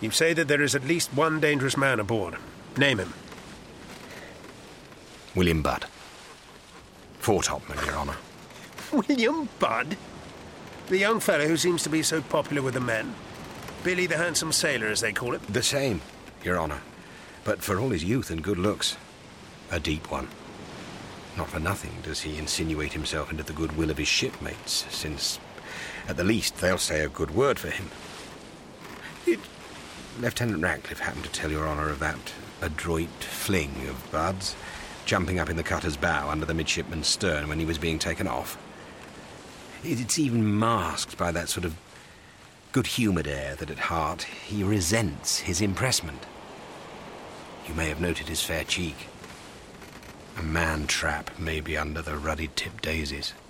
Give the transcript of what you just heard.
You say that there is at least one dangerous man aboard. Name him. William Budd. Foretopman, Your Honour. William Budd? The young fellow who seems to be so popular with the men. Billy the handsome sailor, as they call it. The same, Your Honour. But for all his youth and good looks, a deep one. Not for nothing does he insinuate himself into the goodwill of his shipmates, since, at the least, they'll say a good word for him. Did Lieutenant Ratcliffe happen to tell Your Honour of that adroit fling of Budd's, jumping up in the cutter's bow under the midshipman's stern when he was being taken off? It's even masked by that sort of good-humoured air that at heart he resents his impressment. You may have noted his fair cheek. A man-trap may be under the ruddy-tipped daisies.